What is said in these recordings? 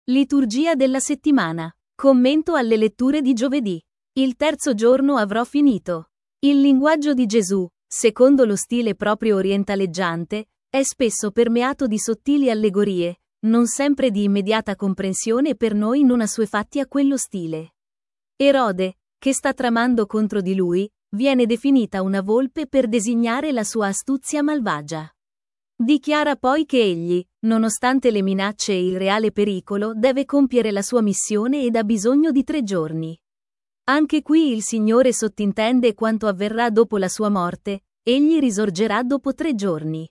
Liturgia della settimana. Commento alle letture di giovedì. Il terzo giorno avrò finito. Il linguaggio di Gesù, secondo lo stile proprio orientaleggiante, è spesso permeato di sottili allegorie, non sempre di immediata comprensione per noi non assuefatti a quello stile. Erode, che sta tramando contro di lui, viene definita una volpe per designare la sua astuzia malvagia. Dichiara poi che egli, nonostante le minacce e il reale pericolo, deve compiere la sua missione ed ha bisogno di 3 giorni. Anche qui il Signore sottintende quanto avverrà dopo la sua morte, egli risorgerà dopo 3 giorni.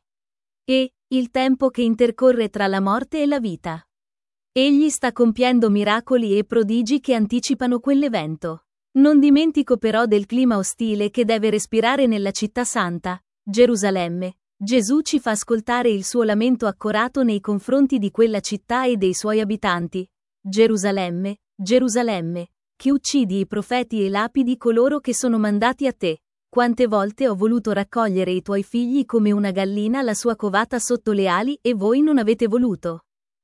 E, il tempo che intercorre tra la morte e la vita. Egli sta compiendo miracoli e prodigi che anticipano quell'evento. Non dimentico però del clima ostile che deve respirare nella città santa, Gerusalemme. Gesù ci fa ascoltare il suo lamento accorato nei confronti di quella città e dei suoi abitanti. Gerusalemme, Gerusalemme, che uccidi i profeti e lapidi coloro che sono mandati a te. Quante volte ho voluto raccogliere i tuoi figli come una gallina la sua covata sotto le ali e voi non avete voluto.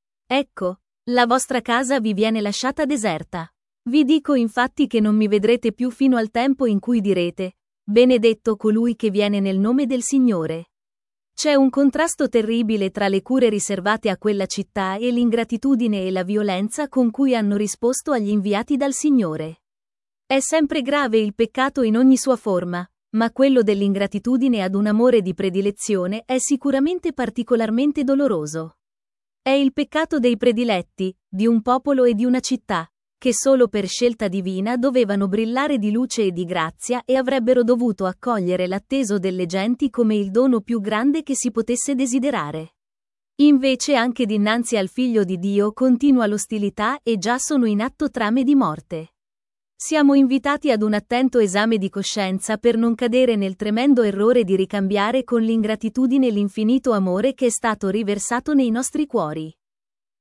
Ecco, la vostra casa vi viene lasciata deserta. Vi dico infatti che non mi vedrete più fino al tempo in cui direte: benedetto colui che viene nel nome del Signore. C'è un contrasto terribile tra le cure riservate a quella città e l'ingratitudine e la violenza con cui hanno risposto agli inviati dal Signore. È sempre grave il peccato in ogni sua forma, ma quello dell'ingratitudine ad un amore di predilezione è sicuramente particolarmente doloroso. È il peccato dei prediletti, di un popolo e di una città, che solo per scelta divina dovevano brillare di luce e di grazia e avrebbero dovuto accogliere l'atteso delle genti come il dono più grande che si potesse desiderare. Invece anche dinanzi al Figlio di Dio continua l'ostilità e già sono in atto trame di morte. Siamo invitati ad un attento esame di coscienza per non cadere nel tremendo errore di ricambiare con l'ingratitudine l'infinito amore che è stato riversato nei nostri cuori.